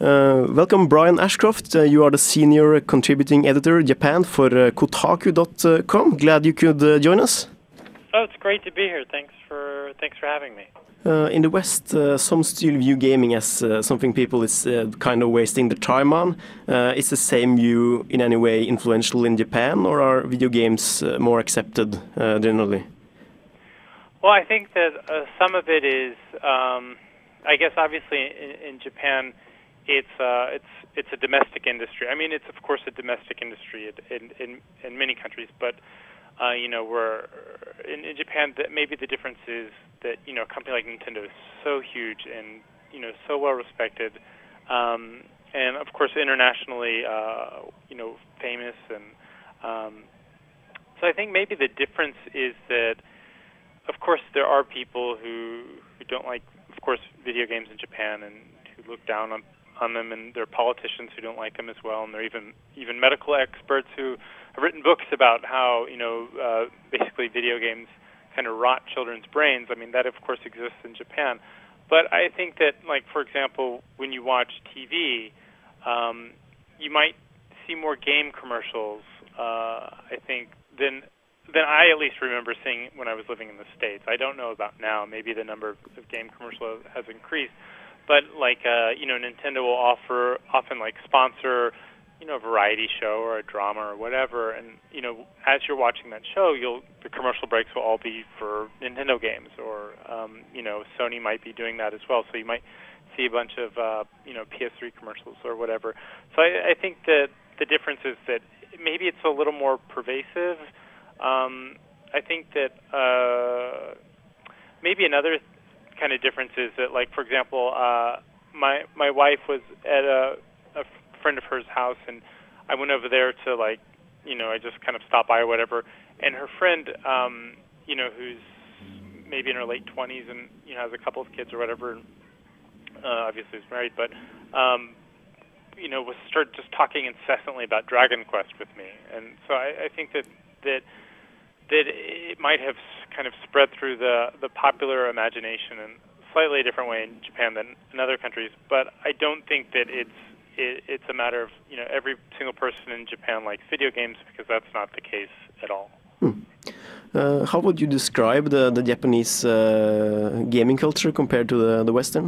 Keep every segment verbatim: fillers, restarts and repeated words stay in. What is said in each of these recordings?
Uh, welcome, Brian Ashcroft. Uh, you are the senior contributing editor Japan for uh, Kotaku dot com. Glad you could uh, join us. Oh, it's great to be here. Thanks for thanks for having me. Uh, in the West, uh, some still view gaming as uh, something people is uh, kind of wasting their time on. Uh, is the same view in any way influential in Japan, or are video games uh, more accepted uh, generally? Well, I think that uh, some of it is, um, I guess, obviously in, in Japan, it's uh, it's it's a domestic industry. I mean, it's of course a domestic industry in in, in many countries, but uh, you know, we're in, in Japan. That maybe the difference is that, you know, a company like Nintendo is so huge and, you know, so well respected, um, and of course internationally, uh, you know, famous. And um, so I think maybe the difference is that, of course, there are people who, who don't like, of course, video games in Japan and who look down on, on them, and there are politicians who don't like them as well, and there are even even medical experts who have written books about how, you know, uh, basically video games kind of rot children's brains. I mean, that of course exists in Japan. But I think that, like, for example, when you watch T V, um, you might see more game commercials, uh, I think, than than I at least remember seeing when I was living in the States. I don't know about now. Maybe the number of game commercials has increased. But, like, uh, you know, Nintendo will offer, often, like, sponsor, you know, a variety show or a drama or whatever, and, you know, as you're watching that show, you'll the commercial breaks will all be for Nintendo games, or, um, you know, Sony might be doing that as well, so you might see a bunch of, uh, you know, P S three commercials or whatever. So I, I think that the difference is that maybe it's a little more pervasive. Um, I think that uh, maybe another kind of difference is that, like, for example, uh, my my wife was at a a friend of hers house, and I went over there to, like, you know, I just kind of stopped by or whatever, and her friend, um, you know, who's maybe in her late twenties and, you know, has a couple of kids or whatever, and uh, obviously is married, but, um, you know, was started just talking incessantly about Dragon Quest with me, and so I, I think that, that that it might have kind of spread through the, the popular imagination in a slightly different way in Japan than in other countries, but I don't think that it's It, it's a matter of, you know, every single person in Japan likes video games, because that's not the case at all. Hmm. Uh, how would you describe the, the Japanese uh, gaming culture compared to the, the Western?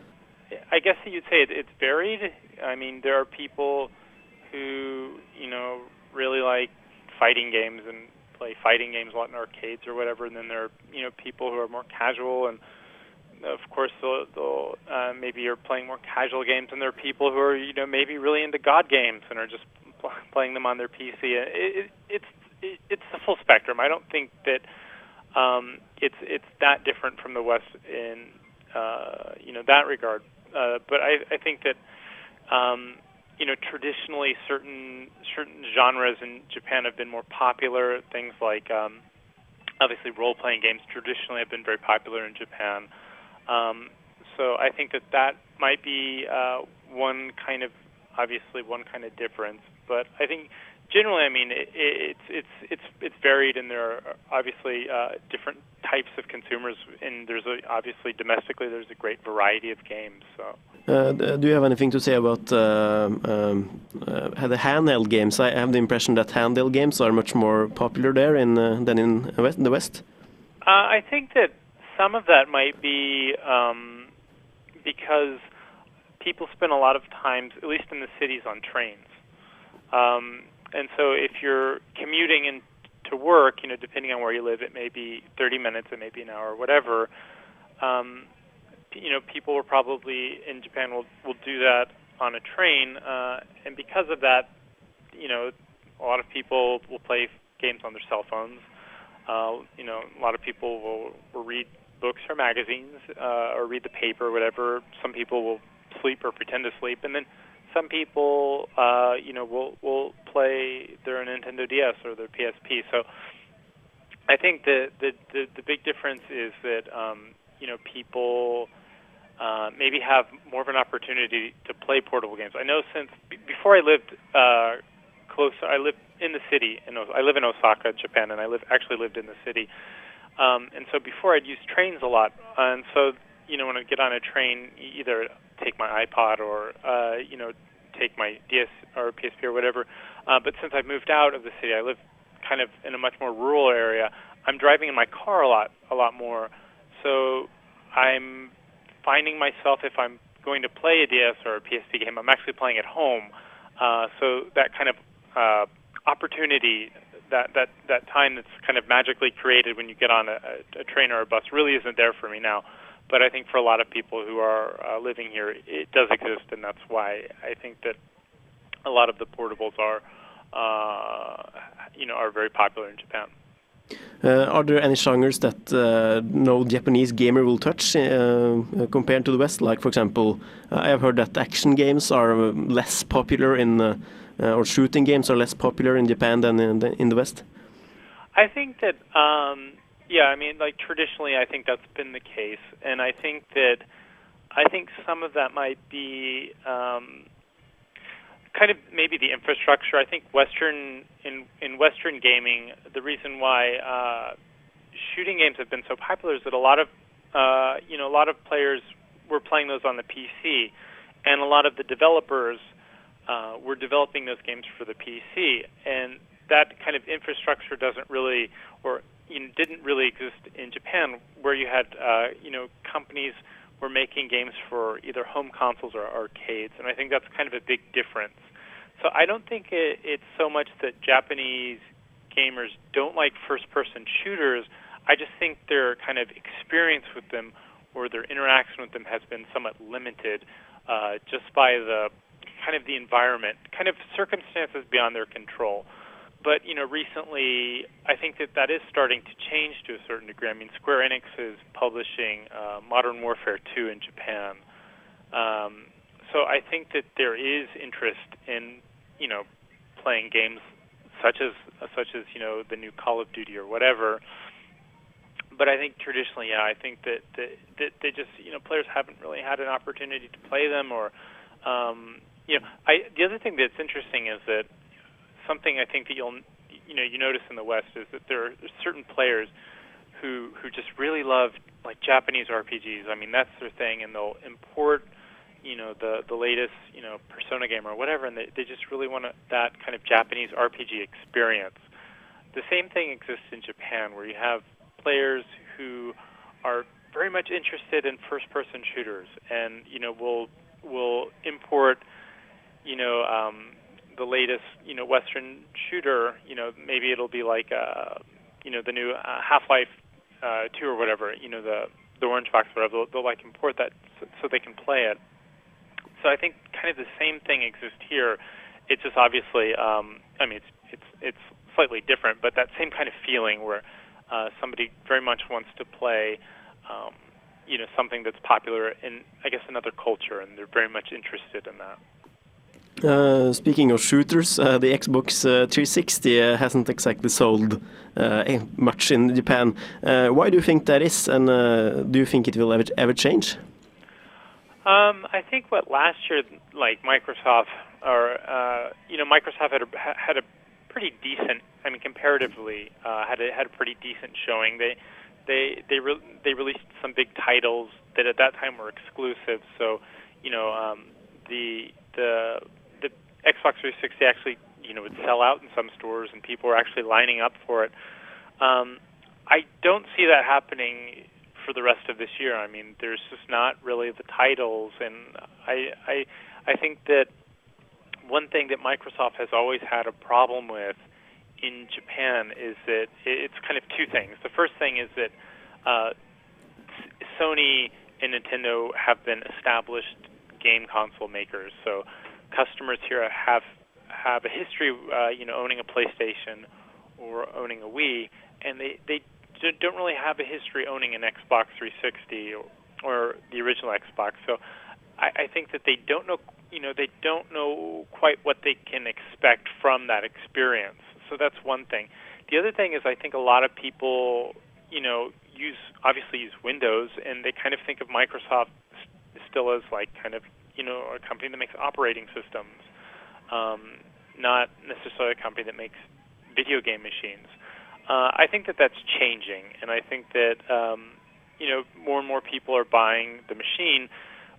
I guess you'd say it, it's varied. I mean, there are people who, you know, really like fighting games and play fighting games a lot in arcades or whatever, and then there are, you know, people who are more casual, and of course, they'll, they'll uh, maybe you're playing more casual games, and there are people who are, you know, maybe really into God games and are just pl- playing them on their P C. It, it, it's it, it's the full spectrum. I don't think that um, it's it's that different from the West in uh, you know, that regard. Uh, but I, I think that um, you know, traditionally certain certain genres in Japan have been more popular. Things like um, obviously role-playing games traditionally have been very popular in Japan. Um, so I think that that might be uh, one kind of, obviously one kind of difference. But I think generally, I mean, it, it's it's it's it's varied, and there are obviously uh, different types of consumers. And there's a, obviously domestically, there's a great variety of games. So, uh, do you have anything to say about uh, um, uh, the handheld games? I have the impression that handheld games are much more popular there in uh, than in the West. Uh, I think that some of that might be um, because people spend a lot of times, at least in the cities, on trains. Um, and so if you're commuting in to work, you know, depending on where you live, it may be thirty minutes, it may be an hour, whatever. Um, you know, people will probably, in Japan, will, will do that on a train. Uh, and because of that, you know, a lot of people will play games on their cell phones. Uh, you know, a lot of people will, will read books or magazines, uh, or read the paper or whatever. Some people will sleep or pretend to sleep, and then some people, uh, you know, will will play their Nintendo D S or their P S P. So I think the the the, the big difference is that um, you know, people uh, maybe have more of an opportunity to play portable games. I know since b- before I lived uh, close, I lived in the city. In I live in Osaka, Japan, and I live actually lived in the city. Um, and so before I'd use trains a lot, and so, you know, when I'd get on a train, either take my iPod or uh, you know take my D S or P S P or whatever. Uh, but since I've moved out of the city, I live kind of in a much more rural area. I'm driving in my car a lot, a lot more. So I'm finding myself, if I'm going to play a D S or a P S P game, I'm actually playing at home. Uh, so that kind of uh, opportunity, that, that, that time that's kind of magically created when you get on a, a train or a bus really isn't there for me now. But I think for a lot of people who are uh, living here, it does exist, and that's why I think that a lot of the portables are, uh, you know, are very popular in Japan. Uh, are there any genres that uh, no Japanese gamer will touch uh, compared to the West? Like, for example, uh, I have heard that action games are uh, less popular in, uh, uh, or shooting games are less popular in Japan than in the, in the West. I think that, um, yeah, I mean, like traditionally, I think that's been the case, and I think that, I think some of that might be um, kind of maybe the infrastructure. I think Western in in Western gaming, the reason why uh, shooting games have been so popular is that a lot of uh, you know a lot of players were playing those on the P C, and a lot of the developers uh, were developing those games for the P C, and that kind of infrastructure doesn't really or you know, didn't really exist in Japan, where you had uh, you know companies were making games for either home consoles or arcades, and I think that's kind of a big difference. So I don't think it, it's so much that Japanese gamers don't like first-person shooters. I just think their kind of experience with them or their interaction with them has been somewhat limited uh, just by the kind of the environment, kind of circumstances beyond their control. But, you know, recently, I think that that is starting to change to a certain degree. I mean, Square Enix is publishing uh, Modern Warfare two in Japan. Um, so I think that there is interest in, you know, playing games such as, uh, such as, you know, the new Call of Duty or whatever. But I think traditionally, yeah, I think that, that, that they just, you know, players haven't really had an opportunity to play them or, um, you know, I, the other thing that's interesting is that something I think that you'll, you know, you notice in the West is that there are certain players who who just really love like Japanese R P Gs. I mean, that's their thing, and they'll import, you know, the the latest, you know, Persona game or whatever, and they they just really want to, that kind of Japanese R P G experience. The same thing exists in Japan, where you have players who are very much interested in first-person shooters, and you know, will will import, you know. Um, the latest, you know, Western shooter, you know, maybe it'll be like, uh, you know, the new uh, Half-Life uh, two or whatever, you know, the the orange box or whatever, they'll, they'll like import that so, so they can play it. So I think kind of the same thing exists here. It's just obviously, um, I mean, it's it's it's slightly different, but that same kind of feeling where uh, somebody very much wants to play, um, you know, something that's popular in, I guess, another culture, and they're very much interested in that. Uh, speaking of shooters, uh, the Xbox uh, three sixty uh, hasn't exactly sold uh, much in Japan. Uh, why do you think that is, and uh, do you think it will ever, ever change? Um, I think what last year, like Microsoft, or uh, you know, Microsoft had a, had a pretty decent, I mean, comparatively, uh, had a had a pretty decent showing. They they they re they released some big titles that at that time were exclusive. So, you know, um, the the the Xbox three sixty actually, you know, would sell out in some stores, and people were actually lining up for it. Um, I don't see that happening for the rest of this year. I mean, there's just not really the titles, and I I I think that one thing that Microsoft has always had a problem with in Japan is that it's kind of two things. The first thing is that uh, Sony and Nintendo have been established game console makers, so customers here have have a history, uh, you know, owning a PlayStation or owning a Wii, and they they don't really have a history owning an Xbox three sixty or, or the original Xbox. So I, I think that they don't know, you know, they don't know quite what they can expect from that experience. So that's one thing. The other thing is I think a lot of people, you know, use obviously use Windows, and they kind of think of Microsoft still as like kind of, you know, a company that makes operating systems, um, not necessarily a company that makes video game machines. Uh, I think that that's changing, and I think that um, you know, more and more people are buying the machine,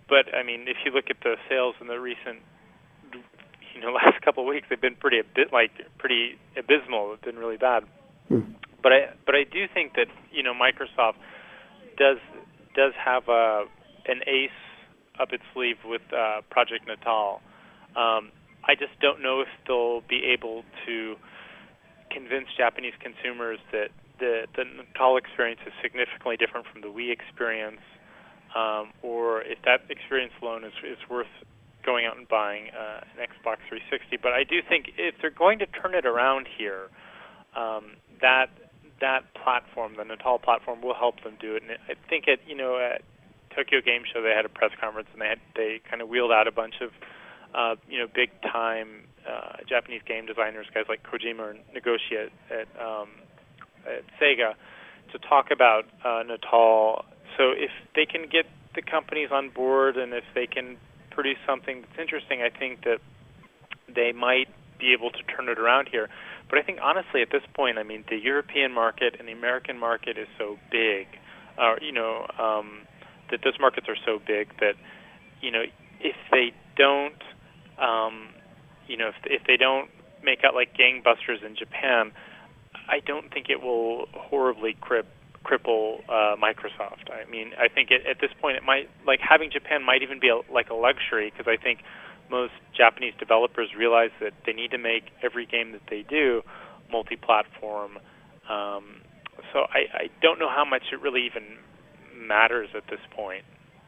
but I mean, if you look at the sales in the recent, you know, last couple of weeks, they've been pretty a bit like pretty abysmal. They've been really bad. Hmm. But I but I do think that, you know, Microsoft does does have a an ace up its sleeve with uh, Project Natal. Um, I just don't know if they'll be able to convince Japanese consumers that the, the Natal experience is significantly different from the Wii experience, um, or if that experience alone is, is worth going out and buying uh, an Xbox three sixty. But I do think if they're going to turn it around here, um, that that platform, the Natal platform, will help them do it. And I think at you know at Tokyo Game Show they had a press conference and they had they kind of wheeled out a bunch of uh, you know big time uh, Japanese game designers, guys like Kojima or Nagoshi at at, um, at Sega, to talk about uh, Natal. So if they can get the companies on board and if they can produce something that's interesting, I think that they might be able to turn it around here. But I think honestly at this point, I mean, the European market and the American market is so big, uh, you know, um, that those markets are so big that, you know, if they don't, um, you know, if, if they don't make out like gangbusters in Japan, I don't think it will horribly crip, cripple uh, Microsoft. I mean, I think it, at this point it might, like having Japan might even be a, like a luxury, because I think most Japanese developers realize that they need to make every game that they do multi-platform. Um, so I, I don't know how much it really even matters at this point.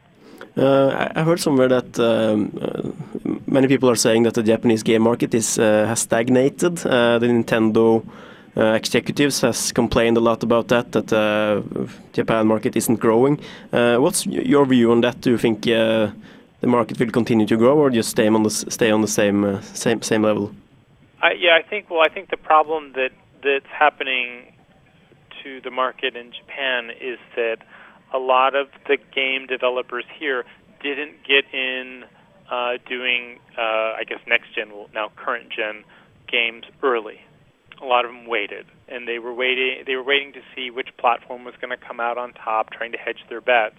Uh, I heard somewhere that um, uh, many people are saying that the Japanese game market is uh, has stagnated. Uh, the Nintendo uh, executives has complained a lot about that, that uh, Japan market isn't growing. Uh, what's your view on that? Do you think uh, the market will continue to grow, or just stay on the stay on the same uh, same same level? I, yeah, I think. Well, I think the problem that that's happening to the market in Japan is that a lot of the game developers here didn't get in uh, doing, uh, I guess, next gen, well, now current gen games early. A lot of them waited, and they were waiting. They were waiting to see which platform was going to come out on top, trying to hedge their bets.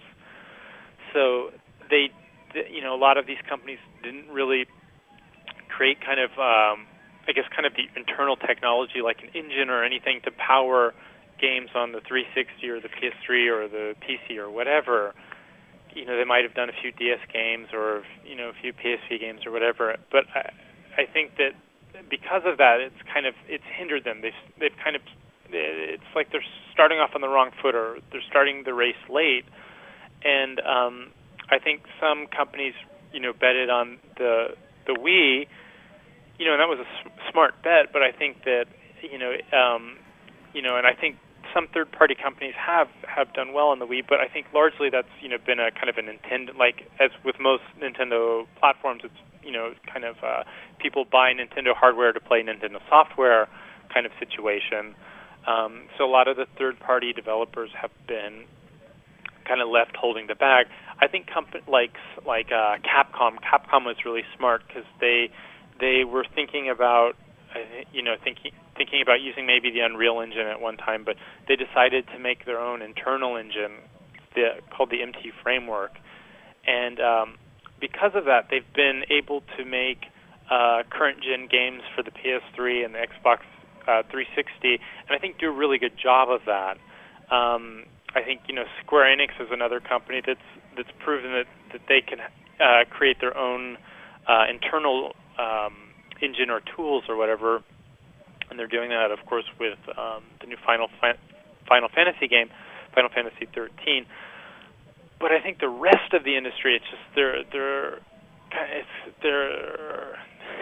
So they, you know, a lot of these companies didn't really create kind of, um, I guess, kind of the internal technology like an engine or anything to power games on the three sixty or the P S three or the P C or whatever. You know, they might have done a few D S games or, you know, a few P S P games or whatever. But I, I think that because of that, it's kind of, it's hindered them. They've, they've kind of, it's like they're starting off on the wrong foot, or they're starting the race late. And um, I think some companies, you know, betted on the the Wii, you know, and that was a s- smart bet. But I think that, you know, um, you know, and I think some third-party companies have, have done well on the Wii, but I think largely that's, you know, been a kind of a Nintendo, like as with most Nintendo platforms, it's, you know, kind of uh, people buy Nintendo hardware to play Nintendo software kind of situation. Um, so a lot of the third-party developers have been kind of left holding the bag. I think comp- like like uh, Capcom, Capcom was really smart because they they were thinking about, you know, thinking thinking about using maybe the Unreal Engine at one time, but they decided to make their own internal engine, the, called the M T Framework, and um, because of that, they've been able to make uh, current gen games for the P S three and the Xbox uh, three sixty, and I think do a really good job of that. Um, I think, you know, Square Enix is another company that's that's proven that that they can uh, create their own uh, internal um, engine or tools or whatever. And they're doing that, of course, with um, the new Final Fa- Final Fantasy game, Final Fantasy thirteen. But I think the rest of the industry, it's just they're they're it's they're,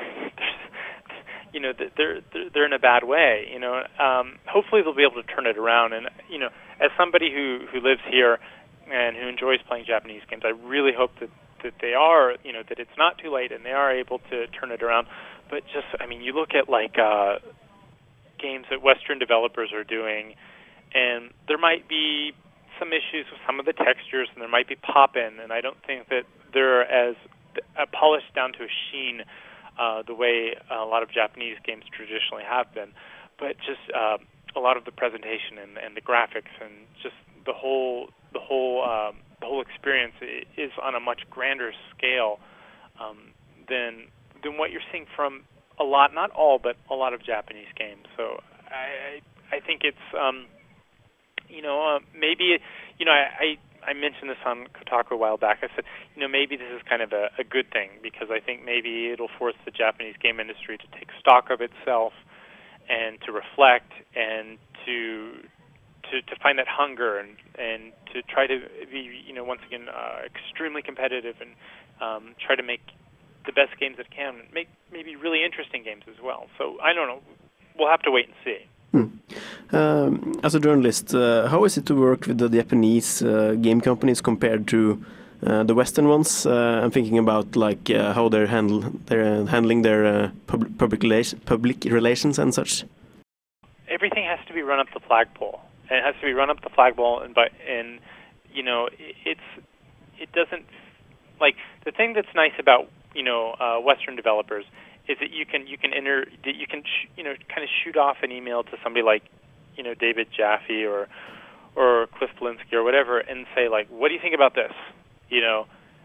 you know they're they're they're in a bad way. You know, um, hopefully they'll be able to turn it around. And you know, as somebody who who lives here and who enjoys playing Japanese games, I really hope that that they are, you know, that it's not too late and they are able to turn it around. But just, I mean, you look at like uh, games that Western developers are doing, and there might be some issues with some of the textures, and there might be pop-in, and I don't think that they're as uh, polished down to a sheen uh, the way a lot of Japanese games traditionally have been. But just uh, a lot of the presentation and, and the graphics and just the whole the whole um, the whole experience is on a much grander scale um, than than what you're seeing from a lot, not all, but a lot of Japanese games. So I I think it's um, you know uh, maybe you know I, I I mentioned this on Kotaku a while back. I said you know maybe this is kind of a, a good thing, because I think maybe it'll force the Japanese game industry to take stock of itself and to reflect and to to to find that hunger and and to try to be you know once again uh, extremely competitive and um, try to make the best games it can, make maybe really interesting games as well. So I don't know. We'll have to wait and see. Hmm. Um, as a journalist, uh, how is it to work with the Japanese uh, game companies compared to uh, the Western ones? Uh, I'm thinking about like uh, how they're handle they're handling their uh, pub public relation public relations and such. Everything has to be run up the flagpole, and it has to be run up the flagpole, and by and you know it's it doesn't like the thing that's nice about you know uh, Western developers is that you can you can enter that you can sh you know kind of shoot off an email to somebody like you know David Jaffe or or Cliff Bleszinski or whatever and say like, what do you think about this, you know,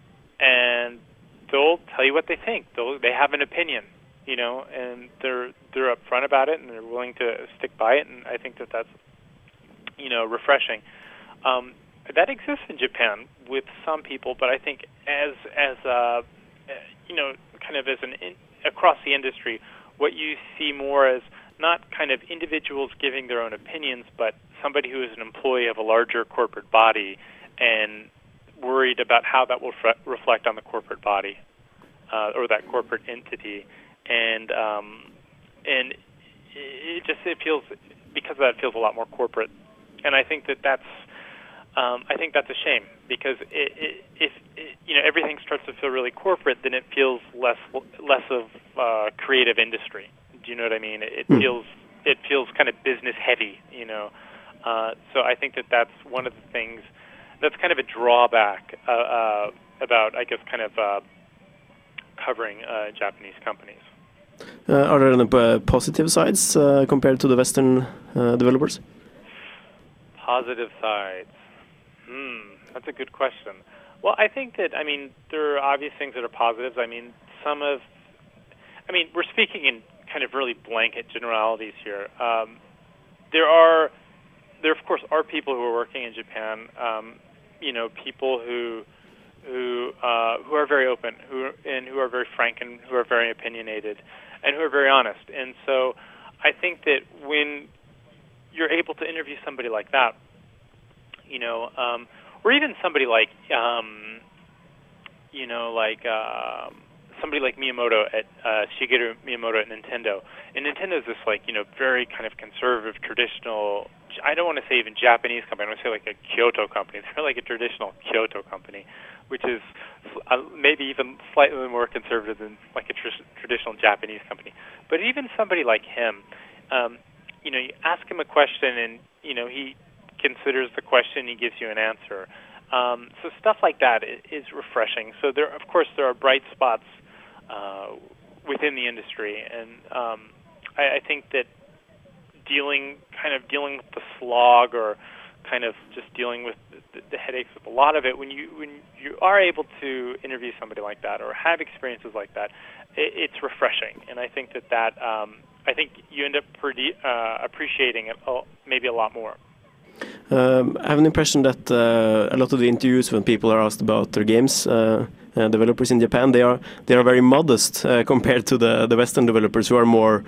and they'll tell you what they think. They'll they have an opinion, you know, and they're they're upfront about it and they're willing to stick by it, and I think that that's you know refreshing. Um, that exists in Japan with some people, but I think as as uh, you know kind of as an in, across the industry, what you see more as not kind of individuals giving their own opinions, but somebody who is an employee of a larger corporate body and worried about how that will re reflect on the corporate body uh, or that corporate entity, and um, and it just it feels because of that it feels a lot more corporate, and I think that that's um, I think that's a shame, because it, it, if it, you know everything starts to feel really corporate, then it feels less less of uh, creative industry. Do you know what I mean? It, it mm. feels it feels kind of business heavy, you know. Uh, so I think that that's one of the things that's kind of a drawback uh, uh, about, I guess, kind of uh, covering uh, Japanese companies. Uh, are there any uh, positive sides uh, compared to the Western uh, developers? Positive sides. Hmm, that's a good question. Well, I think that, I mean, there are obvious things that are positives. I mean, some of, I mean, we're speaking in kind of really blanket generalities here. Um, there are, there of course are people who are working in Japan, um, you know, people who, who, uh, who are very open, who are, and who are very frank and who are very opinionated, and who are very honest. And so, I think that when you're able to interview somebody like that, you know, um, or even somebody like, um, you know, like uh, somebody like Miyamoto at uh, Shigeru Miyamoto at Nintendo. And Nintendo is this like, you know, very kind of conservative, traditional. I don't want to say even Japanese company. I want to say like a Kyoto company. They're like a traditional Kyoto company, which is uh, maybe even slightly more conservative than like a tr traditional Japanese company. But even somebody like him, um, you know, you ask him a question and, you know, he considers the question, he gives you an answer. Um, so stuff like that is refreshing. So there, of course, there are bright spots uh, within the industry, and um, I, I think that dealing, kind of dealing with the slog, or kind of just dealing with the, the headaches of a lot of it, when you when you are able to interview somebody like that or have experiences like that, it, it's refreshing, and I think that that um, I think you end up pretty, uh, appreciating it maybe a lot more. Um, I have an impression that uh, a lot of the interviews when people are asked about their games, uh, uh, developers in Japan, they are they are very modest uh, compared to the the Western developers who are more,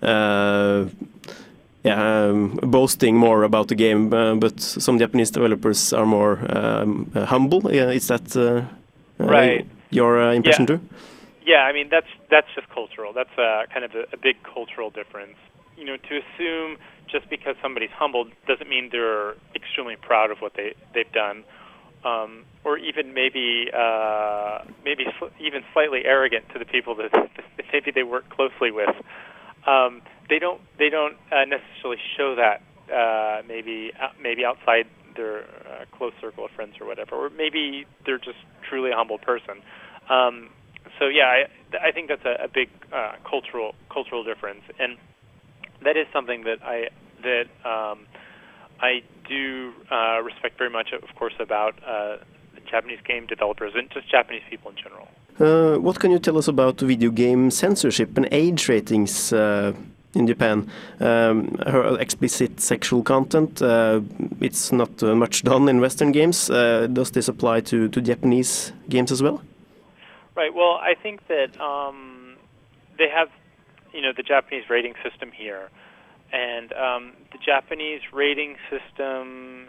uh, yeah, um, boasting more about the game. Uh, but some Japanese developers are more um, uh, humble. Yeah, is that uh, right? Uh, your uh, impression yeah. too? Yeah, I mean that's that's just cultural. That's a kind of a, a big cultural difference. You know, to assume just because somebody's humble doesn't mean they're extremely proud of what they they've done, um, or even maybe uh, maybe sl even slightly arrogant to the people that, that maybe they work closely with. Um, they don't they don't uh, necessarily show that uh, maybe uh, maybe outside their uh, close circle of friends or whatever, or maybe they're just truly a humble person. Um, so yeah, I I think that's a, a big uh, cultural cultural difference, and that is something that I that um, I do uh, respect very much, of course, about uh, Japanese game developers and just Japanese people in general. Uh, what can you tell us about video game censorship and age ratings uh, in Japan? Um, her explicit sexual content, uh, it's not uh, much done in Western games. Uh, does this apply to, to Japanese games as well? Right. Well, I think that um, they have, you know, the Japanese rating system here, and um, the Japanese rating system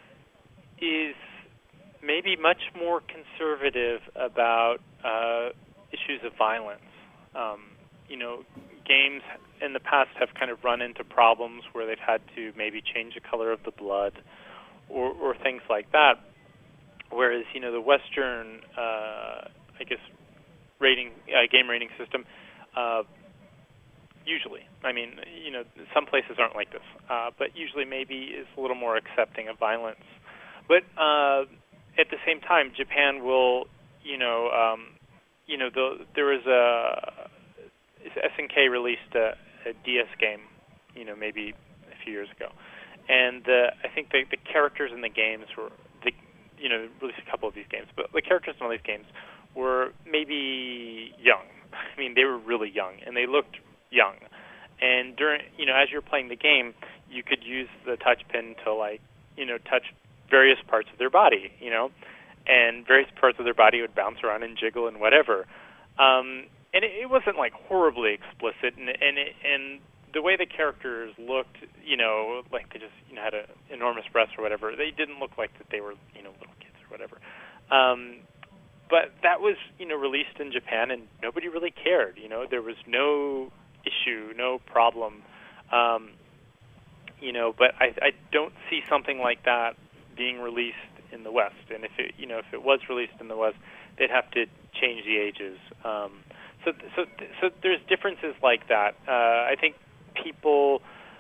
is maybe much more conservative about uh, issues of violence. Um, you know, games in the past have kind of run into problems where they've had to maybe change the color of the blood or, or things like that. Whereas, you know, the Western, uh, I guess, rating uh, game rating system, uh, usually, I mean, you know, some places aren't like this, uh, but usually maybe is a little more accepting of violence. But uh, at the same time, Japan will, you know, um, you know, the, there was a S N K released a, a D S game, you know, maybe a few years ago, and uh, I think the, the characters in the games were, the, you know, released a couple of these games, but the characters in all these games were maybe young. I mean, they were really young, and they looked young. And during, you know, as you're playing the game, you could use the touch pen to, like, you know, touch various parts of their body, you know, and various parts of their body would bounce around and jiggle and whatever. Um, and it, it wasn't like horribly explicit, and and it, and the way the characters looked, you know, like they just, you know, had an enormous breasts or whatever. They didn't look like that they were, you know, little kids or whatever. Um, but that was, you know, released in Japan, and nobody really cared. You know, there was no issue, no problem. Um, you know, but I, I don't see something like that being released in the West. And if it, you know, if it was released in the West, they'd have to change the ages. Um, so, so, so there's differences like that. Uh, I think people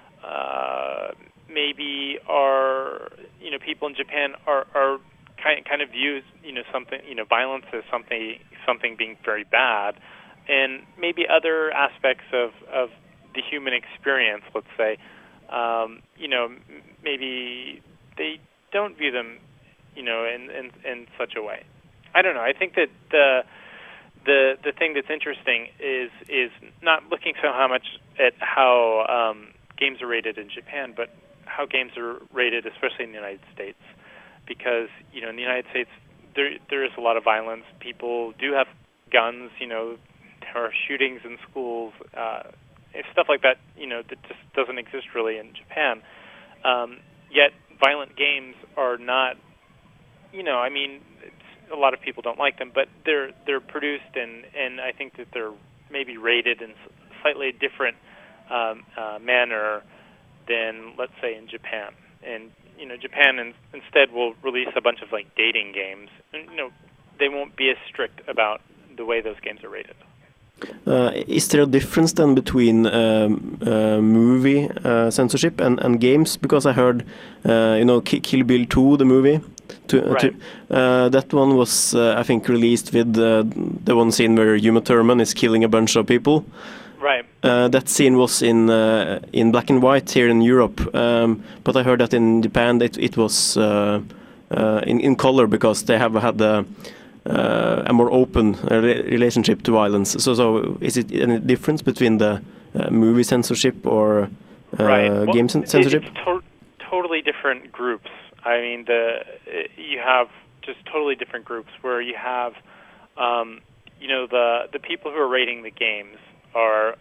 uh, maybe are, you know, people in Japan are, are kind kind of views, you know, something, you know, violence as something something being very bad, and maybe other aspects of of the human experience, let's say, um, you know, m- maybe they don't view them, you know, in, in in such a way. I don't know. I think that the the the thing that's interesting is is not looking so how much at how um, games are rated in Japan, but how games are rated, especially in the United States, because, you know, in the United States there there is a lot of violence. People do have guns. You know, there are shootings in schools, uh, stuff like that. You know, that just doesn't exist really in Japan. Um, yet violent games are not. You know, I mean, it's, a lot of people don't like them, but they're they're produced and and I think that they're maybe rated in slightly different um, uh, manner than, let's say, in Japan. And you know, Japan in, instead will release a bunch of like dating games. And, you know, they won't be as strict about the way those games are rated. Uh, is there a difference then between um, uh, movie uh, censorship and, and games? Because I heard, uh, you know, K- Kill Bill two, the movie, to, Right. to, uh, that one was, uh, I think, released with uh, the one scene where Uma Thurman is killing a bunch of people. Right. Uh, that scene was in uh, in black and white here in Europe, um, but I heard that in Japan it, it was uh, uh, in, in color because they have had a, uh, a more open uh, re- relationship to violence. So, so is it any difference between the uh, movie censorship or uh, Right. Well, game cen- censorship? It's to- totally different groups. I mean, the you have just totally different groups where you have, um, you know, the the people who are rating the games are,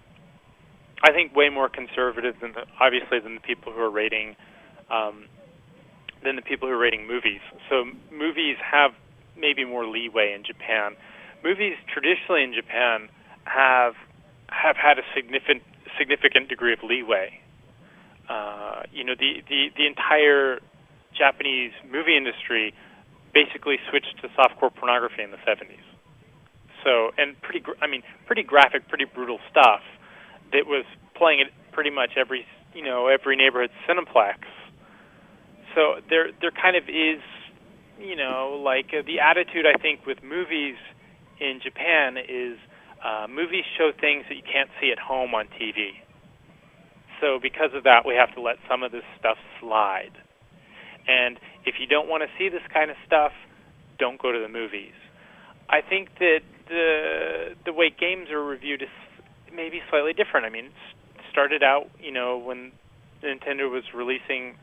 I think, way more conservative than the, obviously than the people who are rating um, than the people who are rating movies. So movies have maybe more leeway in Japan. Movies traditionally in Japan have have had a significant significant degree of leeway. Uh, you know, the, the, the entire Japanese movie industry basically switched to softcore pornography in the seventies. So, and pretty, gr- I mean, pretty graphic, pretty brutal stuff that was playing at pretty much every, you know, every neighborhood cineplex. So there, there kind of is, you know, like uh, the attitude I think with movies in Japan is uh, movies show things that you can't see at home on T V. So because of that, we have to let some of this stuff slide. And if you don't want to see this kind of stuff, don't go to the movies. I think that the the way games are reviewed is maybe slightly different. I mean, it started out, you know, when Nintendo was releasing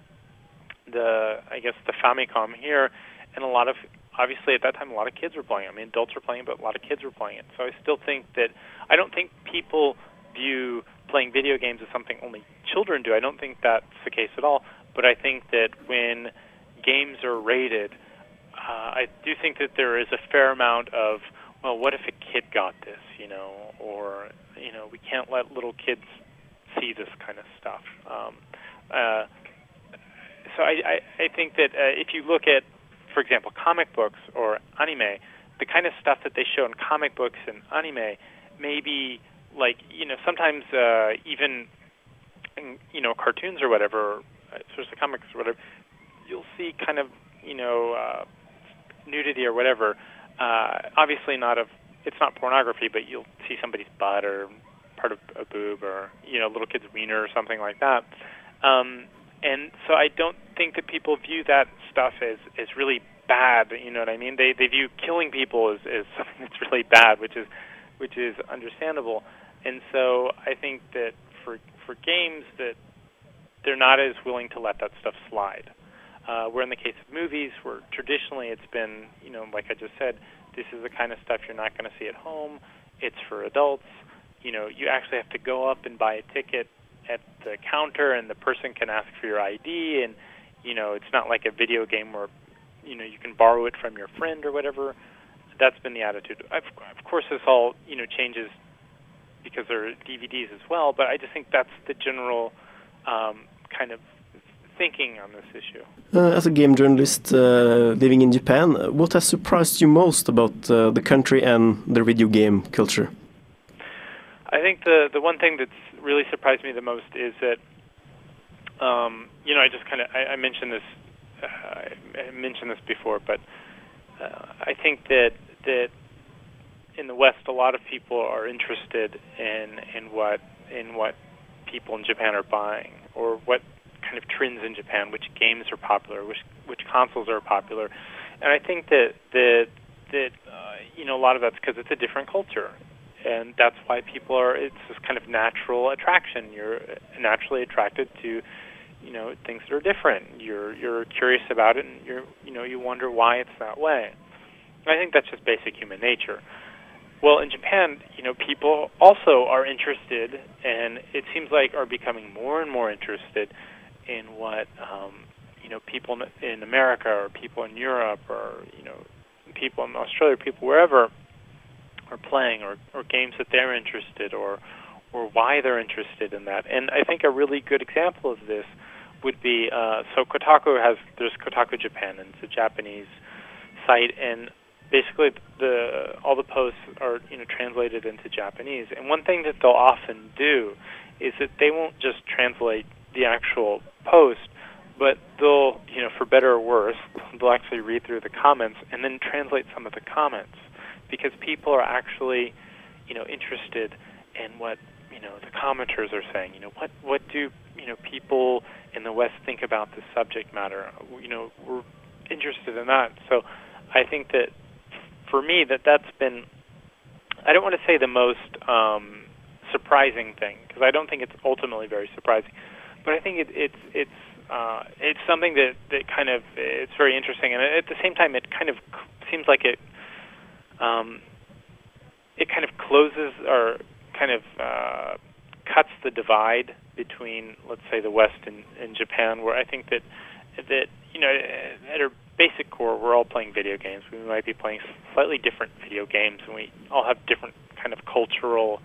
the, I guess, the Famicom here, and a lot of, obviously at that time, a lot of kids were playing it. I mean, adults were playing it, but a lot of kids were playing it. So I still think that, I don't think people view playing video games as something only children do. I don't think that's the case at all. But I think that when games are rated, uh, I do think that there is a fair amount of, well, what if a kid got this, you know, or, you know, we can't let little kids see this kind of stuff. Um, uh, so I, I, I think that uh, if you look at, for example, comic books or anime, the kind of stuff that they show in comic books and anime, maybe like, you know, sometimes uh, even, in, you know, cartoons or whatever, especially comics or whatever, you'll see kind of, you know, uh, nudity or whatever. Uh, obviously not of, it's not pornography, but you'll see somebody's butt or part of a boob or, you know, little kid's wiener or something like that. Um, and so I don't think that people view that stuff as, as really bad, you know what I mean? They they view killing people as, as something that's really bad, which is which is understandable. And so I think that for for games that they're not as willing to let that stuff slide. Uh, where in the case of movies, where traditionally it's been, you know, like I just said, this is the kind of stuff you're not going to see at home. It's for adults. You know, you actually have to go up and buy a ticket at the counter, and the person can ask for your I D, and, you know, it's not like a video game where, you know, you can borrow it from your friend or whatever. That's been the attitude. Of, of course, this all, you know, changes because there are D V Ds as well, but I just think that's the general um, kind of thinking on this issue. Uh, as a game journalist uh, living in Japan, what has surprised you most about uh, the country and the video game culture? I think the the one thing that's really surprised me the most is that, um, you know, I just kind of, I, I mentioned this, uh, I mentioned this before, but uh, I think that that in the West, a lot of people are interested in in what in what people in Japan are buying, or what kind of trends in Japan, which games are popular, which which consoles are popular, and I think that that that uh, you know, a lot of that's because it's a different culture. And that's why people are, it's this kind of natural attraction. You're naturally attracted to, you know, things that are different. You're you're curious about it, and you're, you know, you wonder why it's that way. And I think that's just basic human nature. Well, in Japan, you know, people also are interested, and it seems like are becoming more and more interested in what, um, you know, people in America or people in Europe or, you know, people in Australia, people wherever, are playing, or, or games that they're interested, or or why they're interested in that. And I think a really good example of this would be, uh, so Kotaku has, there's Kotaku Japan, and it's a Japanese site, and basically the all the posts are, you know, translated into Japanese. And one thing that they'll often do is that they won't just translate the actual post, but they'll, you know, for better or worse, they'll actually read through the comments and then translate some of the comments. Because people are actually, you know, interested in what, you know, the commenters are saying. You know, what what do, you know, people in the West think about this subject matter? You know, we're interested in that. So I think that for me, that that's been, I don't want to say the most um, surprising thing, because I don't think it's ultimately very surprising, but I think it, it's it's uh, it's something that, that kind of, it's very interesting, and at the same time, it kind of seems like it. Um, it kind of closes or kind of uh, cuts the divide between, let's say, the West and, and Japan, where I think that, that, you know, at our basic core, we're all playing video games. We might be playing slightly different video games, and we all have different kind of cultural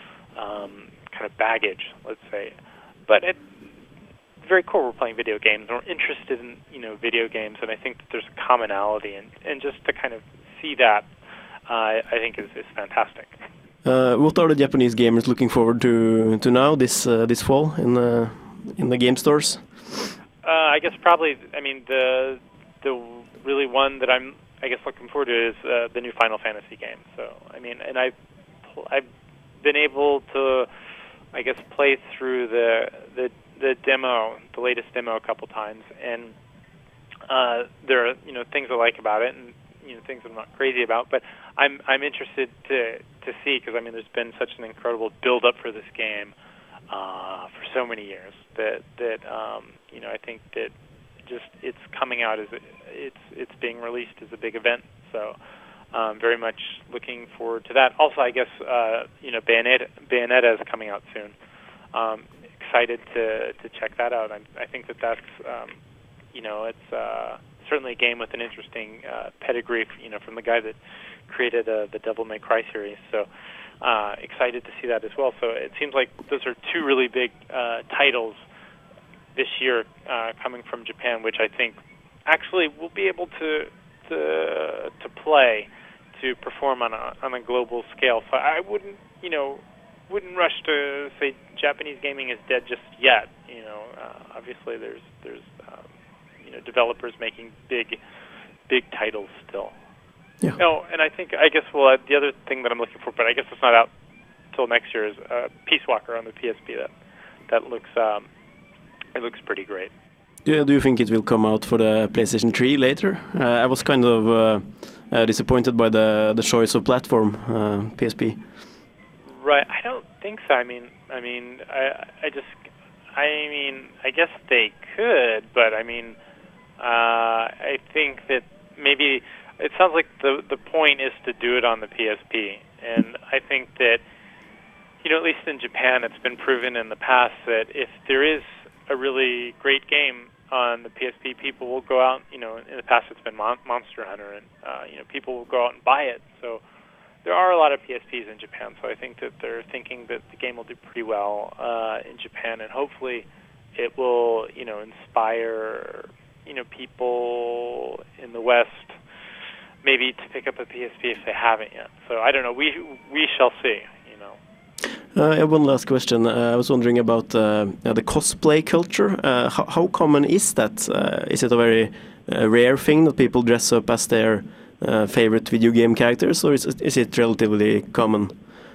um, kind of baggage, let's say. But at the very core, we're playing video games, and we're interested in, you know, video games, and I think that there's a commonality, and, and just to kind of see that, Uh, I think is, is fantastic. Uh, what are the Japanese gamers looking forward to to now this uh, this fall in the in the game stores? Uh, I guess probably. I mean, the the really one that I'm I guess looking forward to is uh, the new Final Fantasy game. So I mean, and I I've, I've been able to I guess play through the the the demo, the latest demo, a couple times, and uh, there are, you know, things I like about it, and you know, things that I'm not crazy about. But I'm I'm interested to to see, because I mean, there's been such an incredible build up for this game uh, for so many years that that um, you know, I think that just it's coming out as a, it's it's being released as a big event. So um, very much looking forward to that. Also, I guess uh, you know, Bayonetta, Bayonetta is coming out soon. Um, excited to to check that out. I, I think that that's um, you know, it's uh, certainly a game with an interesting uh, pedigree, you know, from the guy that created uh, the Devil May Cry series. So uh, excited to see that as well. So it seems like those are two really big uh, titles this year uh, coming from Japan, which I think actually we'll be able to to to play, to perform on a on a global scale. So I wouldn't, you know, wouldn't rush to say Japanese gaming is dead just yet. You know, uh, obviously there's there's um, you know, developers making big big titles still. Yeah. No, and I think I guess well uh, the other thing that I'm looking for, but I guess it's not out till next year, is uh, Peace Walker on the P S P. That that looks um, it looks pretty great. Do, do you think it will come out for the PlayStation three later? Uh, I was kind of uh, uh, disappointed by the the choice of platform, uh, P S P. Right, I don't think so. I mean, I mean, I, I just, I mean, I guess they could, but I mean, uh, I think that maybe it sounds like the the point is to do it on the P S P, and I think that, you know, at least in Japan, it's been proven in the past that if there is a really great game on the P S P, people will go out. You know, in the past it's been Mon- Monster Hunter, and uh, you know, people will go out and buy it. So there are a lot of P S Ps in Japan, so I think that they're thinking that the game will do pretty well uh, in Japan, and hopefully it will, you know, inspire, you know, people in the West maybe to pick up a P S P if they haven't yet. So I don't know. We we shall see. You know. Uh, I have one last question. Uh, I was wondering about uh, the cosplay culture. Uh, how, how common is that? Uh, is it a very uh, rare thing that people dress up as their Uh, favorite video game characters, or is it, is it relatively common?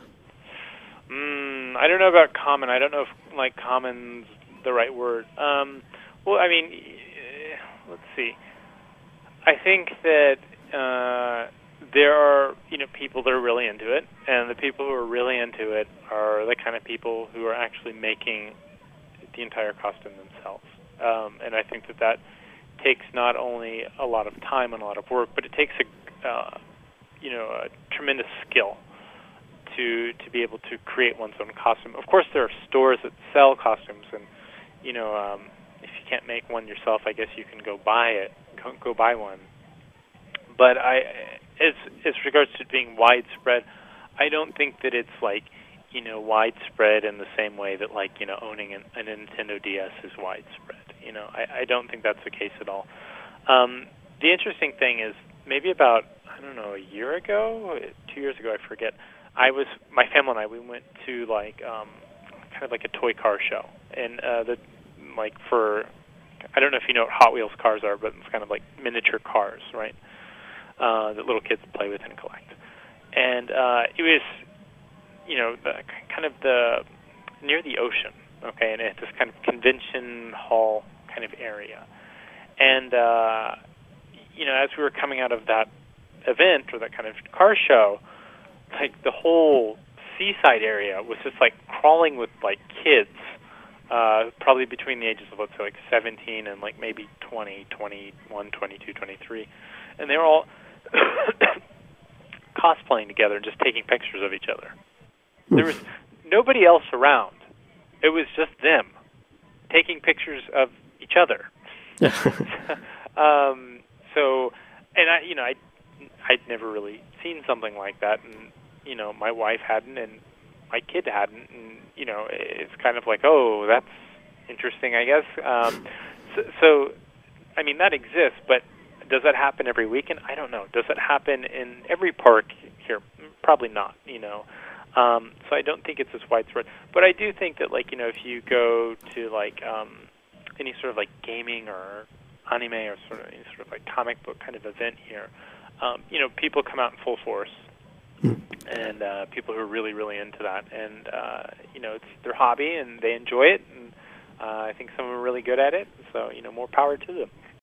Mm, I don't know about common. I don't know if like common's the right word. Um, well, I mean, let's see. I think that uh, there are, you know, people that are really into it, and the people who are really into it are the kind of people who are actually making the entire costume themselves. Um, and I think that that takes not only a lot of time and a lot of work, but it takes a uh, you know, a tremendous skill to to be able to create one's own costume. Of course, there are stores that sell costumes, and you know, um, if you can't make one yourself, I guess you can go buy it, go, go buy one. But I, as as regards to being widespread, I don't think that it's like, you know, widespread in the same way that, like, you know, owning an, a Nintendo D S is widespread. You know, I, I don't think that's the case at all. Um, the interesting thing is, maybe about, I don't know, a year ago, two years ago, I forget, I was, my family and I, we went to, like, um, kind of like a toy car show. And, uh, the, like, for, I don't know if you know what Hot Wheels cars are, but it's kind of like miniature cars, right, uh, that little kids play with and collect. And uh, it was, you know, the, kind of the, near the ocean, okay, and it's this kind of convention hall kind of area. And, uh, you know, as we were coming out of that event or that kind of car show, like the whole seaside area was just like crawling with like kids, uh, probably between the ages of, let's say, like seventeen and like maybe twenty, twenty-one, twenty-two, twenty-three. And they were all cosplaying together and just taking pictures of each other. There was nobody else around. It was just them taking pictures of each other. um, so, and I, you know, I, I'd never really seen something like that, and you know, my wife hadn't, and my kid hadn't, and you know, it's kind of like, oh, that's interesting, I guess. Um, so, so, I mean, that exists, but does that happen every weekend? I don't know. Does it happen in every park here? Probably not. You know. Um, so I don't think it's as widespread. But I do think that, like, you know, if you go to, like, um, any sort of, like, gaming or anime or sort of any sort of, like, comic book kind of event here, um, you know, people come out in full force. Mm. And uh, people who are really, really into that. And, uh, you know, it's their hobby, and they enjoy it. And uh, I think some of them are really good at it. So, you know, more power to them.